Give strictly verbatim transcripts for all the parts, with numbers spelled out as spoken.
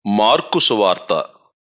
Mark సువార్త.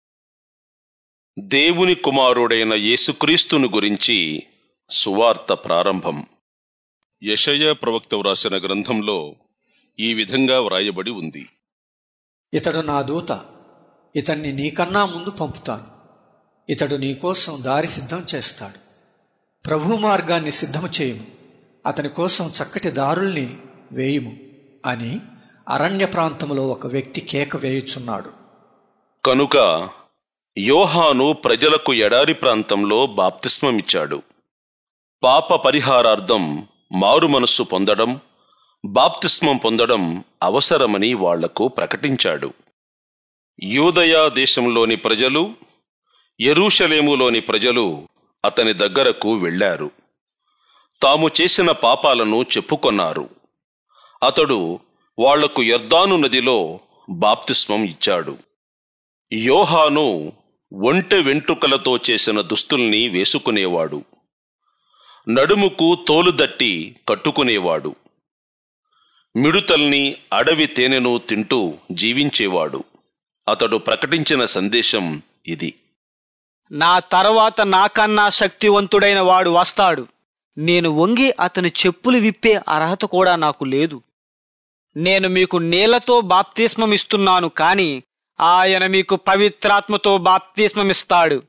దేవుని కుమారుడైన యేసుక్రీస్తును గురించి సువార్త ప్రారంభం. యెషయా ప్రవక్త వ్రాసిన గ్రంథంలో ఈ విధంగా వ్రాయబడి ఉంది: ఇతడు నా దూత, ఇతన్ని నీకన్నా ముందు పంపుతాను. ఇతడు నీకోసం దారి సిద్ధం చేస్తాడు. ప్రభు మార్గాన్ని సిద్ధము చేయుము, అతని కోసం చక్కటి దారుల్ని వేయుము అని అరణ్య ప్రాంతంలో ఒక వ్యక్తి కేక వేయుచున్నాడు. కనుక యోహాను ప్రజలకు ఎడారి ప్రాంతంలో బాప్తిస్మమిచ్చాడు. పాప పరిహారార్థం మారు మనస్సు పొందడం, బాప్తిస్మం పొందడం అవసరమని వాళ్లకు ప్రకటించాడు. యూదయా దేశంలోని ప్రజలు, యెరూషలేములోని ప్రజలు అతని దగ్గరకు వెళ్లారు. తాము చేసిన పాపాలను చెప్పుకొన్నారు. అతడు వాళ్లకు యొర్దాను నదిలో బాప్తిస్మం ఇచ్చాడు. యోహాను ఒంటె వెంట్రుకలతో చేసిన దుస్తుల్ని వేసుకునేవాడు. నడుముకు తోలుదట్టి కట్టుకునేవాడు. మిడుతల్ని, అడవి తేనెను తింటూ జీవించేవాడు. అతడు ప్రకటించిన సందేశం ఇది: నా తర్వాత నాకన్నా శక్తివంతుడైన వాడు వస్తాడు. నేను వంగి అతని చెప్పులు విప్పే అర్హత కూడా నాకు లేదు. నేను మీకు నీళ్లతో బాప్తిస్మం ఇస్తున్నాను, కాని ఆయన మీకు పవిత్రాత్మతో బాప్తిస్మమిస్తాడు.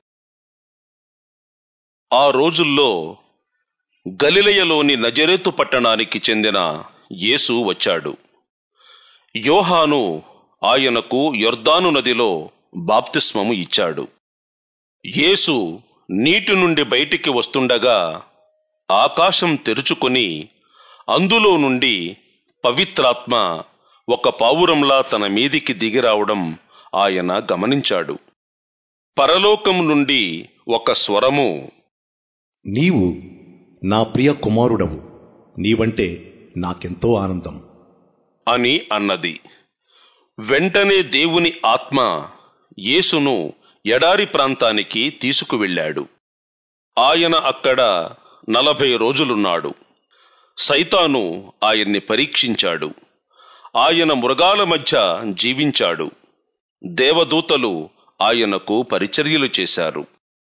ఆ రోజుల్లో గలిలయలోని నజరేతు పట్టణానికి చెందిన యేసు వచ్చాడు. యోహాను ఆయనకు యొర్దాను నదిలో బాప్తిస్మము ఇచ్చాడు. యేసు నీటి నుండి బయటికి వస్తుండగా ఆకాశం తెరుచుకొని అందులో నుండి పవిత్రాత్మ ఒక పావురంలా తన మీదికి దిగిరావడం ఆయన గమనించాడు. పరలోకం నుండి ఒక స్వరము, నీవు నా ప్రియ కుమారుడవు, నీవంటే నాకెంతో ఆనందం అని అన్నది. వెంటనే దేవుని ఆత్మ యేసును ఎడారి ప్రాంతానికి తీసుకువెళ్ళాడు. ఆయన అక్కడ నలభై రోజులున్నాడు. సైతాను ఆయన్ని పరీక్షించాడు. ఆయన మృగాల మధ్య జీవించాడు. దేవదూతలు ఆయనకు పరిచర్యలు చేశారు.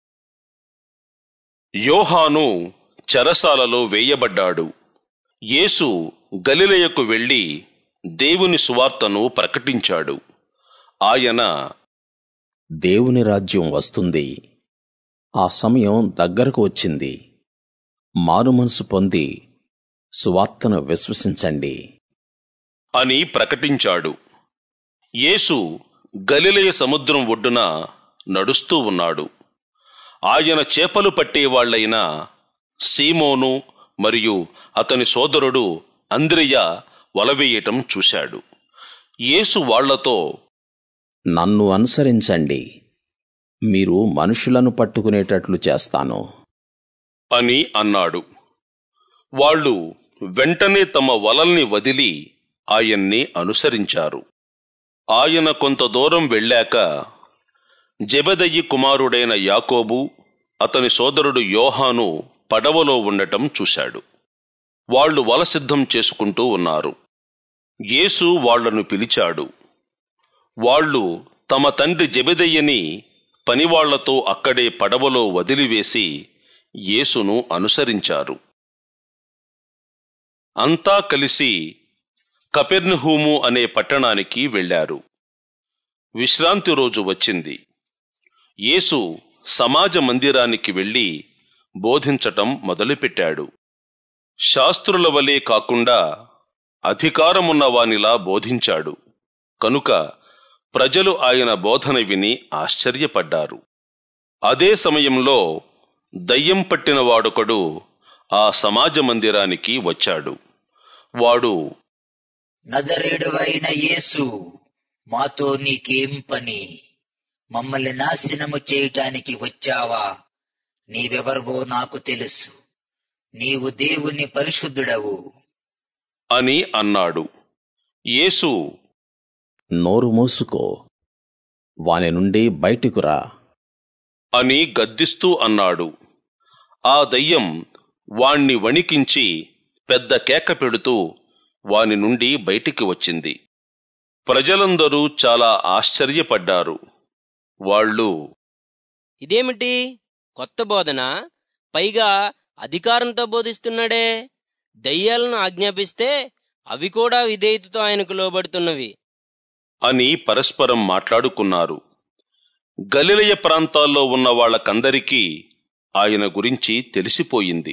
యోహాను చెరసాలలో వేయబడ్డాడు. యేసు గలిలయకు వెళ్లి దేవుని సువార్తను ప్రకటించాడు. ఆయన దేవుని రాజ్యం వస్తుంది, ఆ సమయం దగ్గరకు వచ్చింది, మారుమనసు పొంది సువార్తను విశ్వసించండి అని ప్రకటించాడు. యేసు గలిలయ సముద్రం ఒడ్డున నడుస్తూ ఉన్నాడు. ఆయన చేపలు పట్టేవాళ్లైన సీమోను మరియు అతని సోదరుడు అంద్రెయ వలవేయటం చూశాడు. యేసు వాళ్లతో, నన్ను అనుసరించండి, మీరు మనుషులను పట్టుకునేటట్లు చేస్తాను అని అన్నాడు. వాళ్ళు వెంటనే తమ వలల్ని వదిలి ఆయన్ని అనుసరించారు. ఆయన కొంత దూరం వెళ్ళాక జెబెదయి కుమారుడైన యాకోబు, అతని సోదరుడు యోహాను పడవలో ఉండటం చూశాడు. వాళ్ళు వల సిద్ధం చేసుకుంటూ ఉన్నారు. యేసు వాళ్లను పిలిచాడు. వాళ్ళు తమ తండ్రి జెబెదయిని పనివాళ్లతో అక్కడే పడవలో వదిలివేసి యేసును అనుసరించారు. అంతా కలిసి కపెర్నహూము అనే పట్టణానికి వెళ్లారు. విశ్రాంతి రోజు వచ్చింది. యేసు సమాజ మందిరానికి వెళ్లి బోధించటం మొదలుపెట్టాడు. శాస్త్రుల వలె కాకుండా అధికారమున్న వానిలా బోధించాడు. కనుక ప్రజలు ఆయన బోధన విని ఆశ్చర్యపడ్డారు. అదే సమయంలో దయ్యం పట్టిన వాడొకడు ఆ సమాజ మందిరానికి వచ్చాడు. వాడు, నజరేయుడవైన యేసు, మాతో నీకేం పని? మమ్మల్ని నాశనము చేయటానికి వచ్చావా? నీవెవరివో నాకు తెలుసు. నీవు దేవుని పరిశుద్ధుడవు అని అన్నాడు. యేసు, నోరు మూసుకో, వాని నుండి బయటికు రా అని గద్దిస్తూ అన్నాడు. ఆ దయ్యం వాణ్ణి వణికించి పెద్ద కేక పెడుతూ వాని నుండి బయటికి వచ్చింది. ప్రజలందరూ చాలా ఆశ్చర్యపడ్డారు. వాళ్ళు, ఇదేమిటి కొత్త బోధన, పైగా అధికారంతో బోధిస్తున్నాడే, దయ్యాలను ఆజ్ఞాపిస్తే అవి కూడా విధేయతతో ఆయనకు లోబడుతున్నవి అని పరస్పరం మాట్లాడుకున్నారు. గలిలయ ప్రాంతాల్లో ఉన్న వాళ్ళకందరికీ ఆయన గురించి తెలిసిపోయింది.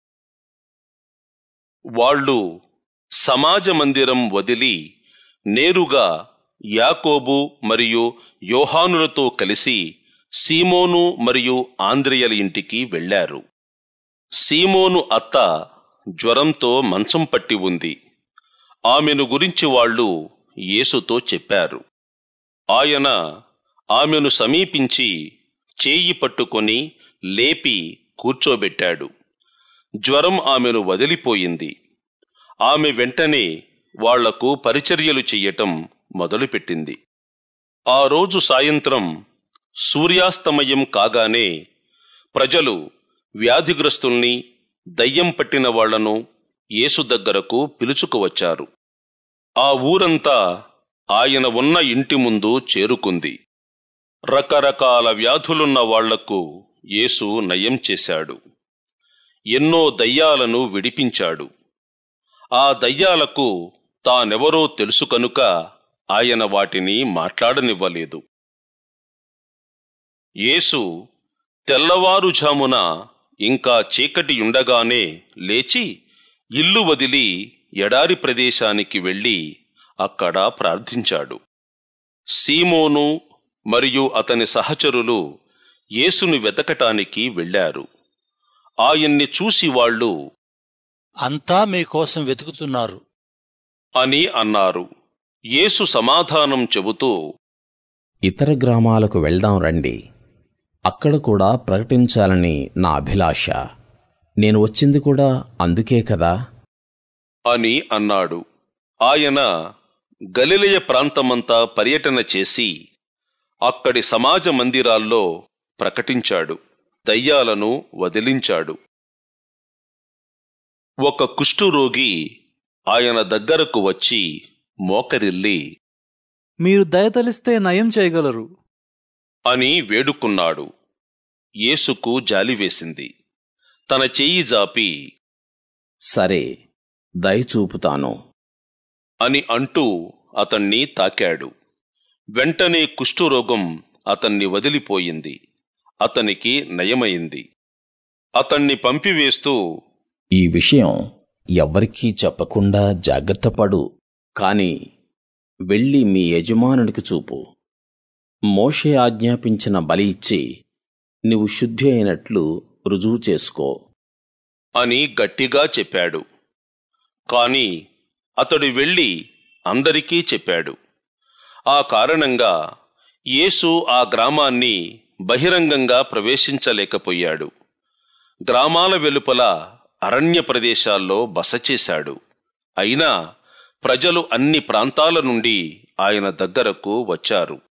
వాళ్ళు సమాజ మందిరం వదిలి నేరుగా యాకోబు మరియు యోహానులతో కలిసి సీమోను మరియు ఆంద్రియల ఇంటికి వెళ్లారు. సీమోను అత్త జ్వరంతో మంచం పట్టి ఉంది. ఆమెను గురించి వాళ్ళు యేసుతో చెప్పారు. ఆయన ఆమెను సమీపించి చేయి పట్టుకొని లేపి కూర్చోబెట్టాడు. జ్వరం ఆమెను వదిలిపోయింది. ఆమె వెంటనే వాళ్లకు పరిచర్యలు చెయ్యటం మొదలుపెట్టింది. ఆ రోజు సాయంత్రం సూర్యాస్తమయం కాగానే ప్రజలు వ్యాధిగ్రస్తుల్ని, దయ్యం పట్టిన వాళ్లను యేసు దగ్గరకు పిలుచుకువచ్చారు. ఆ ఊరంతా ఆయన ఉన్న ఇంటి ముందు చేరుకుంది. రకరకాల వ్యాధులున్న వాళ్లకు యేసు నయం చేశాడు. ఎన్నో దయ్యాలను విడిపించాడు. ఆ దయ్యాలకు తానెవరో తెలుసు కనుక ఆయన వాటిని మాట్లాడనివ్వలేదు. యేసు తెల్లవారుఝామున ఇంకా చీకటియుండగానే లేచి ఇల్లు వదిలి ఎడారి ప్రదేశానికి వెళ్లి అక్కడ ప్రార్థించాడు. సీమోను మరియు అతని సహచరులు యేసును వెతకటానికి వెళ్లారు. ఆయన్ని చూసి వాళ్ళు, అంతా మీకోసం వెతుకుతున్నారు అని అన్నారు. యేసు సమాధానం చెబుతూ, ఇతర గ్రామాలకు వెళ్దాం రండి, అక్కడ కూడా ప్రకటించాలని నా అభిలాష. నేను వచ్చింది కూడా అందుకే కదా అని అన్నాడు. ఆయన గలిలయ ప్రాంతమంతా పర్యటన చేసి అక్కడి సమాజ మందిరాల్లో ప్రకటించాడు, దయ్యాలను వదిలించాడు. ఒక కుష్ఠురోగి ఆయన దగ్గరకు వచ్చి మోకరిల్లి, మీరు దయతలిస్తే నయం చేయగలరు అని వేడుకున్నాడు. యేసుకు జాలివేసింది. తన చెయ్యి జాపి, సరే, దయచూపుతాను అని అంటూ అతన్ని తాకాడు. వెంటనే కుష్ఠురోగం అతన్ని వదిలిపోయింది. అతనికి నయమైంది. అతన్ని పంపివేస్తూ, ఈ విషయం ఎవ్వరికీ చెప్పకుండా జాగ్రత్తపడు, కాని వెళ్ళి మీ యజమానుడికి చూపు. మోషే ఆజ్ఞాపించిన బలి ఇచ్చి నీవు శుద్ధి అయినట్లు రుజువు చేసుకో అని గట్టిగా చెప్పాడు. కాని అతడు వెళ్ళి అందరికీ చెప్పాడు. ఆ కారణంగా యేసు ఆ గ్రామాన్ని బహిరంగంగా ప్రవేశించలేకపోయాడు. గ్రామాల వెలుపల అరణ్య ప్రదేశాల్లో బస చేశాడు. అయినా ప్రజలు అన్ని ప్రాంతాల నుండి ఆయన దగ్గరకు వచ్చారు.